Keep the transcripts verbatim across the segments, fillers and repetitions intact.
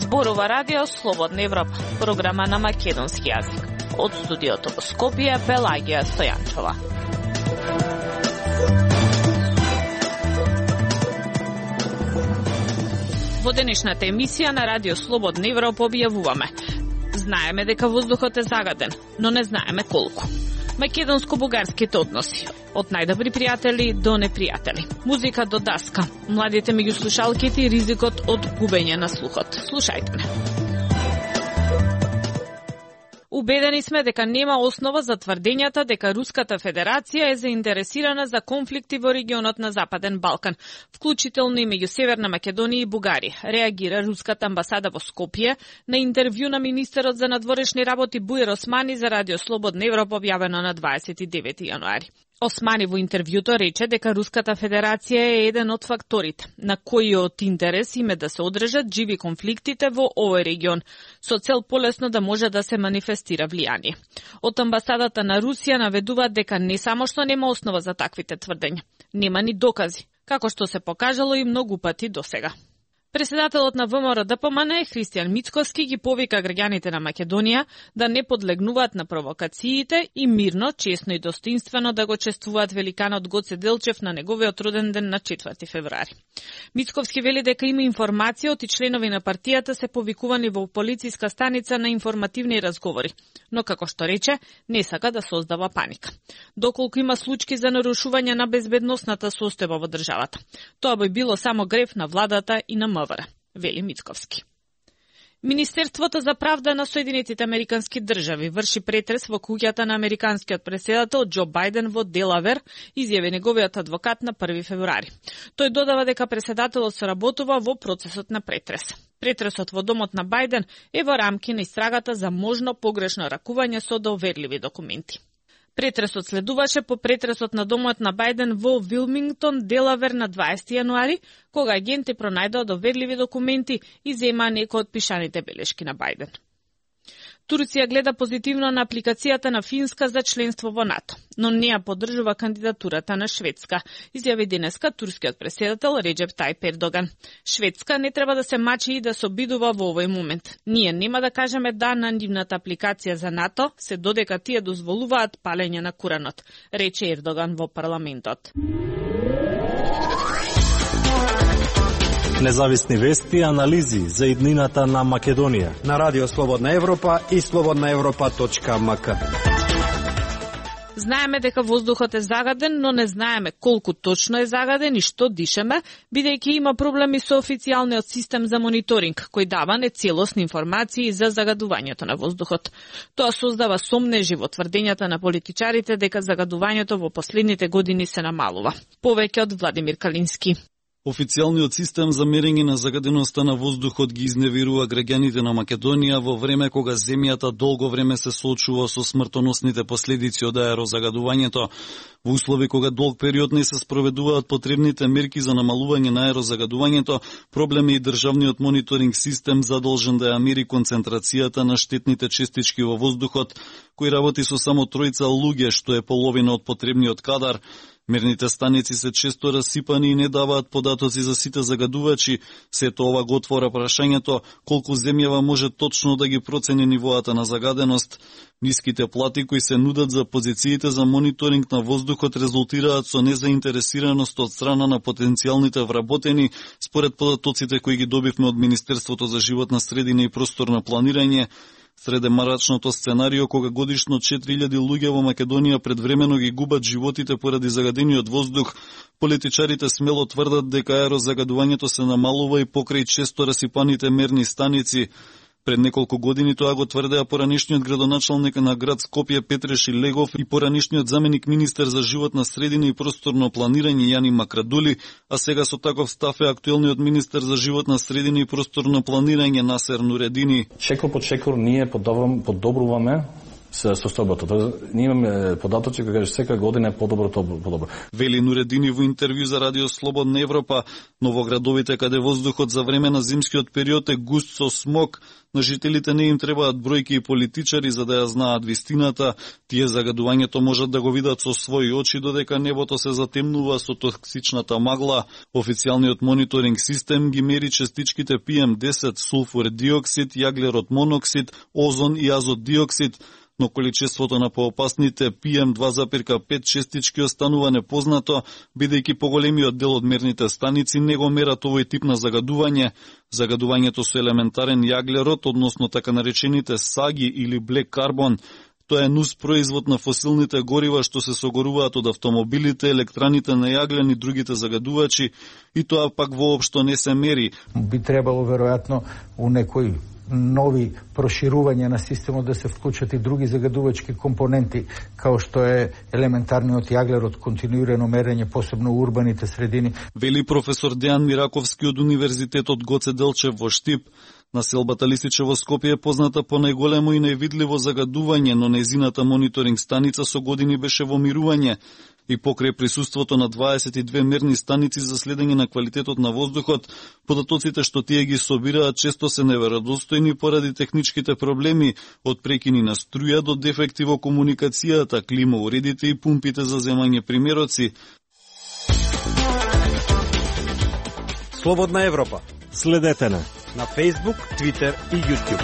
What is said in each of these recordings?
Зборува радио Слободна Европа, програма на македонски јазик. Од студиото во Скопје, Пелагија Стојанчова. Во денешната емисија на радио Слободна Европа објавуваме: знаеме дека воздухот е загаден, но не знаеме колку. Македонско-бугарските односи, од најдобри пријатели до непријатели. Музика до даска, младите меѓу слушалките и ризикот од губење на слухот. Слушајте ме. Убедени сме дека нема основа за тврдењата дека Руската Федерација е заинтересирана за конфликти во регионот на Западен Балкан, вклучително и меѓу Северна Македонија и Бугарија, реагира Руската амбасада во Скопје на интервју на министерот за надворешни работи Буир Османи за радио Слободна Европа објавено на дваесет и девети јануари. Османи во интервјуто рече дека Руската Федерација е еден од факторите на кои од интерес им е да се одржат живи конфликтите во овој регион, со цел полесно да може да се манифестира влијание. Од амбасадата на Русија наведуваат дека не само што нема основа за таквите тврдења, нема ни докази, како што се покажало и многу пати досега. Председателот на ВМРО-ДПМН Христијан Мицковски ги повика граѓаните на Македонија да не подлегнуваат на провокациите и мирно, честно и достоинствено да го чествуваат великанот Гоце Делчев на неговиот роден ден на четврти февруари. Мицковски вели дека има информација од и членови на партијата се повикувани во полициска станица на информативни разговори, но како што рече, не сака да создава паника. Доколку има случаи за нарушување на безбедносната состојба во државата, тоа би било само греф на владата и на МВР, вели Мицковски. Министерството за правда на Соединетите Американски држави врши претрес во куќата на американскиот претседател Џо Бајден во Делавер, изјави неговиот адвокат на први февруари. Тој додава дека претседателот соработува во процесот на претрес. Претресот во домот на Бајден е во рамки на истрагата за можно погрешно ракување со доверливи документи. Претресот следуваше по претресот на домот на Бајден во Вилмингтон, Делавер на дваесети јануари, кога агенти пронајдоа доверливи документи и зема некои од пишаните белешки на Бајден. Турција гледа позитивно на апликацијата на Финска за членство во НАТО, но не ја поддржува кандидатурата на Шведска, изјави денеска турскиот претседател Реџеп Тајип Ердоган. Шведска не треба да се мачи и да се обидува во овој момент. Ние нема да кажеме да на нивната апликација за НАТО, се додека тие дозволуваат палење на Куранот, рече Ердоган во парламентот. Независни вести и анализи за иднината на Македонија на радио Слободна Европа и слободна европа точка ем ка. Знаеме дека воздухот е загаден, но не знаеме колку точно е загаден и што дишеме, бидејќи има проблеми со официјалниот систем за мониторинг, кој дава нецелосни информации за загадувањето на воздухот. Тоа создава сомнежи во тврдењата на политичарите дека загадувањето во последните години се намалува. Повеќе од Владимир Калински. Официјалниот систем за мерење на загаденоста на воздухот ги изневерува граѓаните на Македонија во време кога земјата долго време се соочува со смртоносните последици од аерозагадувањето. Во услови кога долг период не се спроведуваат потребните мерки за намалување на аерозагадувањето, проблем е и државниот мониторинг систем задолжен да ја мери концентрацијата на штетните честички во воздухот, кој работи со само тројца луѓе, што е половина од потребниот кадар. Мерните станици се често расипани и не даваат податоци за сите загадувачи. Сето ова го отвора прашањето колку земјава може точно да ги процени нивоата на загаденост. Ниските плати кои се нудат за позициите за мониторинг на воздухот резултираат со незаинтересираност од страна на потенцијалните вработени, според податоците кои ги добивме од Министерството за животна средина и просторно планирање. Среде марачното сценарио кога годишно четири илјади луѓе во Македонија предвремено ги губат животите поради загадениот воздух, политичарите смело тврдат дека аерозагадувањето се намалува и покрај често расипаните мерни станици. Пред неколку години тоа го тврдеа поранишниот градоначалник на град Скопје Петреши Легов и поранишниот заменик министер за животна средина и просторно планирање Јани Макрадули, а сега со таков став е актуелниот министер за животна средина и просторно планирање Насер Нуредини. Шекор по шекор ние подобруваме со состојбата. Ние имаме податоци кои кажат секоја година е подобро, подобро. Вели Нуредини во интервју за Радио Слободна Европа, но во градовите каде воздухот за време на зимскиот период е густ со смог, на жителите не им требаат бројки и политичари за да ја знаат вистината. Тие загадувањето можат да го видат со своји очи, додека небото се затемнува со токсичната магла. Официјалниот мониторинг систем ги мери частичките пи ем десет, сулфур диоксид, јаглерод моноксид, озон и азот диоксид, но количеството на поопасните пи ем два запирка пет честички останува непознато, бидејќи поголемиот дел од мерните станици не го мерат овој тип на загадување. Загадувањето со елементарен јаглерод, односно така наречените саги или блек карбон, тоа е нус производ на фосилните горива што се согоруваат од автомобилите, електраните на јаглен и другите загадувачи, и тоа пак воопшто не се мери. Би требало веројатно у некој нови проширувања на системот да се вклучат и други загадувачки компоненти, као што е елементарниот јаглерод, континуирано мерење, посебно у урбаните средини. Вели професор Дејан Мираковски од Универзитетот Гоце Делчев во Штип. Населбата Лисиче во Скопје е позната по најголемо и највидливо загадување, но нејзината мониторинг станица со години беше во мирување. И покрај присуството на дваесет и две мерни станици за следење на квалитетот на воздухот, податоците што тие ги собираат често се неверодостојни поради техничките проблеми, од прекини на струја до дефекти во комуникацијата, клима уредите и пумпите за земање примероци. Слободна Европа. Следете на на Facebook, Twitter и YouTube.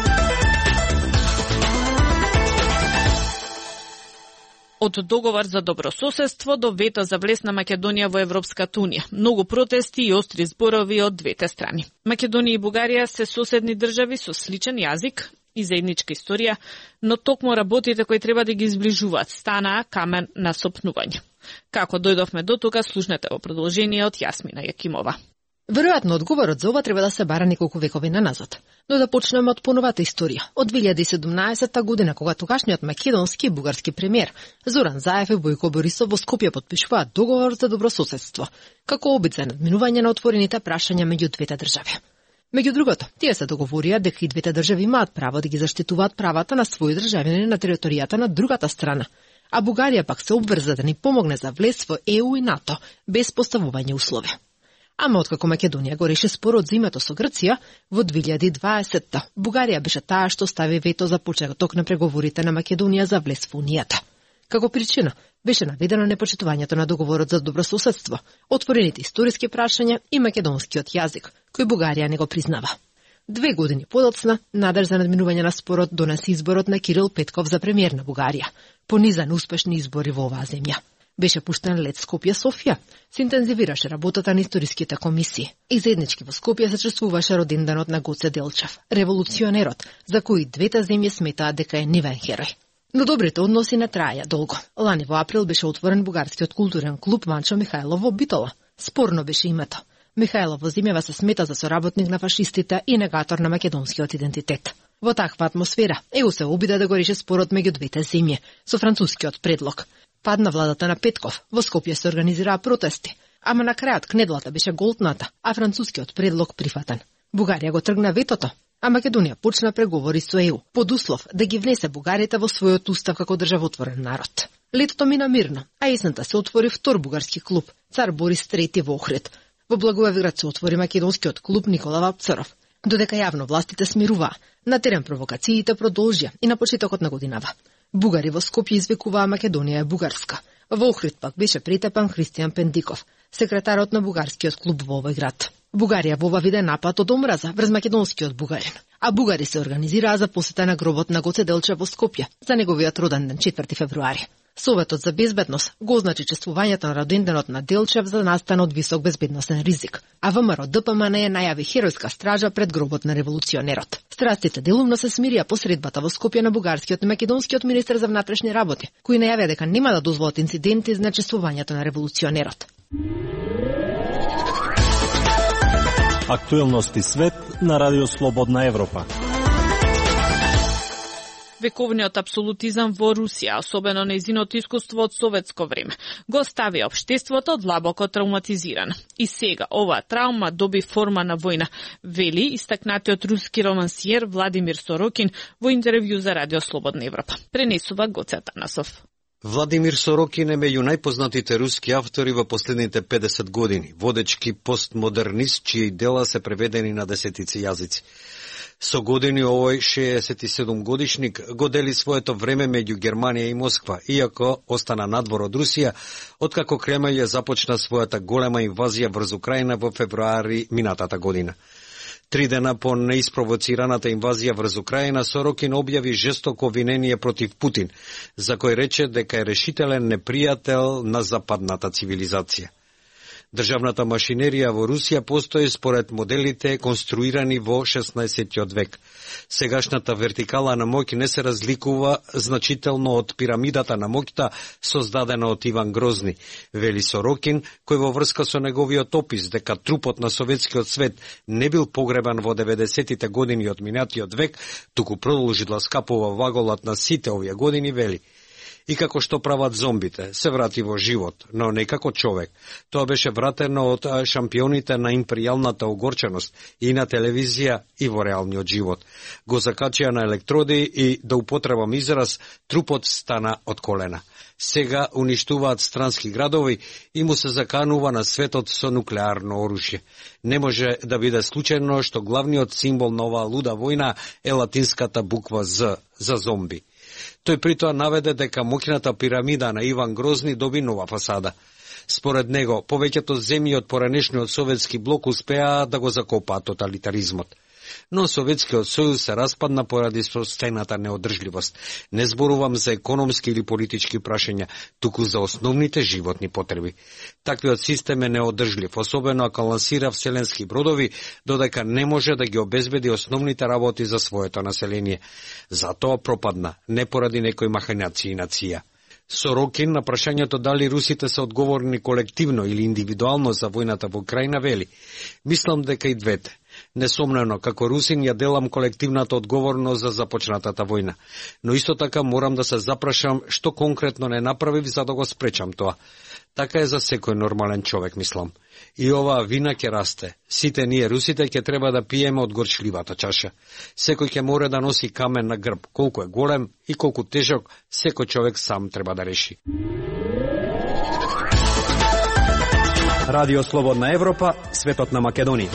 Од договор за добрососедство до вето за влез на Македонија во Европската унија. Многу протести и остри зборови од двете страни. Македонија и Бугарија се соседни држави со сличен јазик и заедничка историја, но токму работите кои треба да ги изближуваат станаа камен на сопнување. Како дојдовме до тука, слушнете во продолжение од Јасмина Јакимова. Веројатно одговорот за ова треба да се бара неколку векови наназад. Но да почнеме од поновата историја. Од две илјади и седумнаесетта година, кога тогашниот македонски и бугарски премиер Зоран Заев и Бојко Борисов во Скопје подпишуваат договор за добрососедство, како обид за надминување на отворените прашања меѓу двете држави. Меѓу другото, тие се договорија дека и двете држави имаат право да ги заштитуваат правата на своји државјани на територијата на другата страна, а Бугарија пак се обврза да ни помогне за влез во Е У и НАТО без поставување услови. Ама откако Македонија го реши спорот за името со Грција, во две илјади и дваесетта Бугарија беше таа што стави вето за почеток на преговорите на Македонија за влез во Унијата. Како причина беше наведено непочитувањето на договорот за добрососедство, отворените историски прашања и македонскиот јазик, кој Бугарија не го признава. Две години подоцна, надар за надминување на спорот донеси изборот на Кирил Петков за премиер на Бугарија, по низа на успешни избори во оваа земја. Беше пуштен лет Скопје-Софија, се интензивираше работата на историските комисии и заеднички во Скопје се чествуваше роденденот на Гоце Делчев, револуционерот, за кој двете земји сметаат дека е нивен херој. Но добрите односи не траја долго. Лани во април беше отворен бугарскиот културен клуб Манчо Михајлов во Битола. Спорно беше името. Михајлов во земјава се смета за соработник на фашистите и негатор на македонскиот идентитет. Во таква атмосфера Е У се обида да го реши спорот меѓу двете земји со францускиот предлог. Падна владата на Петков, во Скопје се организираа протести, ама на крајот кнедлата беше голтната, а францускиот предлог прифатен. Бугарија го тргна ветото, а Македонија почна преговори со Е У, под услов да ги внесе бугарите во својот устав како државотворен народ. Летото мина мирно, а есента се отвори втор бугарски клуб, Цар Борис трети во Охрид. Во Благоевград се отвори македонскиот клуб Никола Вапцаров. Додека јавно властите смируваа, на терен провокациите продолжија и на почетокот на годинава. Бугари во Скопје извикуваа Македонија е бугарска. Во Охрид пак беше претепан Христијан Пендиков, секретарот на бугарскиот клуб во овој град. Бугарија во ова виде напад од омраза врз македонскиот бугарин, а бугари се организираа за посета на гробот на Гоце Делчев во Скопје за неговиот роден ден четврти февруари. Советот за безбедност го означи чествувањето на роденденот на Делчев за настан од висок безбедносен ризик, а ВМРО Д П М Н најави херојска стража пред гробот на револуционерот. Страстите делумно се смирија по средбата во Скопје на бугарскиот и македонскиот министер за внатрешни работи, кои најавија дека нема да дозволат инциденти за чествувањето на револуционерот. Актуелности свет на Радио Слободна Европа. Вековниот апсолутизам во Русија, особено нејзиното искуство од советско време, го стави општеството длабоко травматизирано. И сега оваа травма доби форма на војна, вели истакнатиот руски романсиер Владимир Сорокин во интервју за Радио Слободна Европа. Пренесува Гоце Атанасов. Владимир Сорокин е меѓу најпознатите руски автори во последните педесет години, водечки постмодернист чии дела се преведени на десетици јазици. Со години овој шеесет и седум годишник го дели своето време меѓу Германија и Москва, иако остана надвор од Русија, откако Кремљ ја започна својата голема инвазија врз Украина во февруари минатата година. Три дена по неиспровоцираната инвазија врз Украина, Сорокин објави жестоко обвинение против Путин, за кој рече дека е решителен непријател на западната цивилизација. Државната машинерија во Русија постои според моделите конструирани во шеснаесеттиот век. Сегашната вертикала на моќ не се разликува значително од пирамидата на моќта создадена од Иван Грозни, вели Сорокин, кој во врска со неговиот опис дека трупот на советскиот свет не бил погребан во деветдесетите години од минатиот век, туку продолжи да скапува ваголат на сите овие години, вели: и како што прават зомбите, се врати во живот, но не како човек. Тоа беше вратено од шампионите на империјалната огорченост и на телевизија и во реалниот живот. Го закачија на електроди и, да употребам израз, трупот стана од колена. Сега уништуваат странски градови и му се заканува на светот со нуклеарно оружје. Не може да биде случајно што главниот символ на оваа луда војна е латинската буква З за зомби. Тој притоа наведе дека моќната пирамида на Иван Грозни доби нова фасада. Според него, повеќето земји од поранешниот советски блок успеа да го закопаат тоталитаризмот. Но Советскиот сојуз се распадна поради состојната неодржливост. Не зборувам за економски или политички прашања, туку за основните животни потреби. Таквиот систем е неодржлив, особено ако лансира вселенски бродови, додека не може да ги обезбеди основните работи за своето население. Затоа пропадна, не поради некои махинации на ција. Сорокин на прашањето дали русите се одговорни колективно или индивидуално за војната во Украина вели: мислам дека и двете. Несомнено, како русин ја делам колективната одговорност за започнатата војна, но исто така морам да се запрашам што конкретно не направив за да го спречам тоа. Така е за секој нормален човек, мислам. И оваа вина ќе расте. Сите ние русите ќе треба да пиеме од горчливата чаша. Секој ќе мора да носи камен на грб, колку е голем и колку тежок, секој човек сам треба да реши. Радио Слободна Европа, светот на Македонија.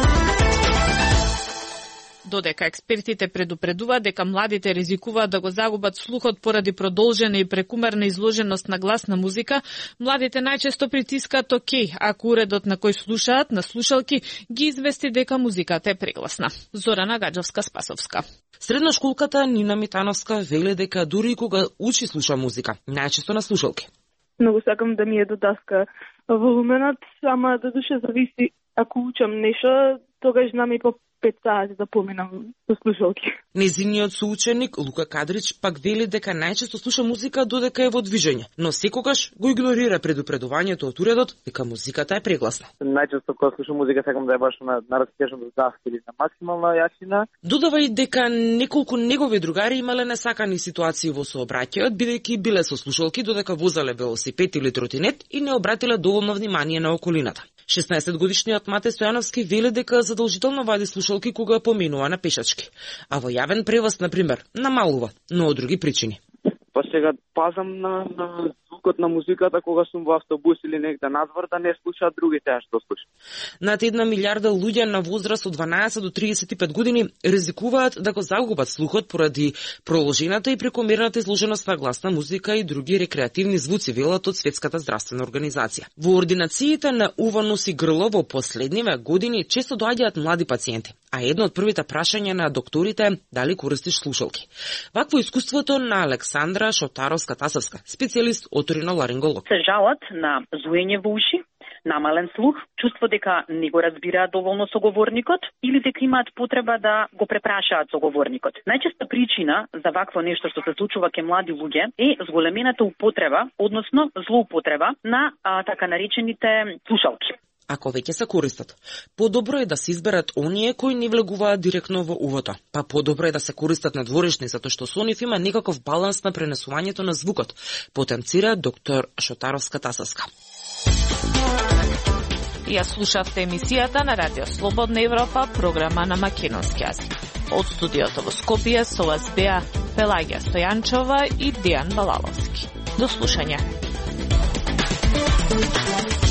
Додека експертите предупредуваат дека младите ризикуваат да го загубат слухот поради продолжена и прекумерна изложеност на гласна музика, младите најчесто притискаат окей, ако уредот на кој слушаат на слушалки ги извести дека музиката е прегласна. Зорана Гаджовска-Спасовска. Средношколката Нина Митановска вели дека дури и кога учи слуша музика, најчесто на слушалки. Многу сакам да ми е до даска волуменот, ама да душе зависи. Ако учам нешто, тогаш знам и по пет сати да поминам со слушалки. Незиниот соученик Лука Кадрич пак вели дека најчесто слуша музика додека е во движење, но секогаш го игнорира предупредувањето од уредот дека музиката е прегласна. Најчесто кога слушам музика сакам да е баш на на растежно даска или на максимална јачина. Додава и дека неколку негови другари имале несакани ситуации во сообраќајот, бидејќи биле со слушалки додека возеле велосипед или тротинет и не обратиле доволно внимание на околината. шеснаесетгодишниот Мате Стојановски вели дека задолжително вади слушалки кога поминува на пешачки, а во јавен превоз, на пример, намалува, но од други причини. Па сега пазам на, на звукот на музиката кога сум во автобус или негде надвор да не слушаат другите што слушаат. Над една милиарда луѓе на возраст од дванаесет до триесет и пет години ризикуваат да го загубат слухот поради проложената и прекомерната изложеност на гласна музика и други рекреативни звуци, велат од Светската здравствена организација. Во ординациите на уво, нос и грло во последниве години често доаѓаат млади пациенти, а едно од првите прашања на докторите е дали користиш слушалки. Вакво искуството на Александра Шотаровска-Тасовска, специјалист оториноларинголог. Се жалат на зуење во уши, намален слух, чувство дека не го разбираат доволно соговорникот или дека имаат потреба да го препрашаат соговорникот. Најчеста причина за вакво нешто што се случува кај млади луѓе е зголемената употреба, односно злоупотреба на а, така наречените слушалки. ако веќе се користат. Подобро е да се изберат оние кои не влегуваат директно во увото. Па подобро е да се користат надворешни, затоа што со нив има некаков баланс на пренесувањето на звукот, потенцира доктор Шотаровска-Тасовска. Ја слушавте емисијата на Радио Слободна Европа, програма на македонски јазик. Од студиото во Скопје со вас беа Пелагија Стојанчова и Дејан Балаловски. До слушање.